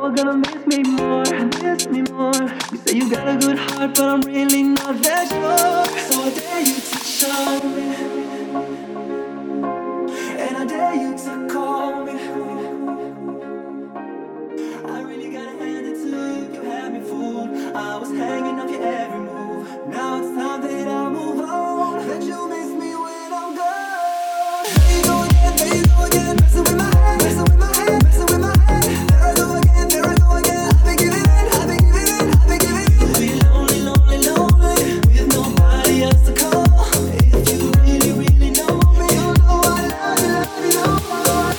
are gonna miss me more. You say you got a good heart, but I'm really not that sure. So I dare you to show me, and I dare you to call me. I really gotta hand it to you, you had me fooled. I was hanging off your every move. Now it's time that I move on. That you miss me when I'm gone. There you go again, messing with my head, messing with my head, messing with my head. There I go again, I've been giving in. Be lonely, lonely, lonely, with nobody else to call. If you really, really know me, you know I love you no more.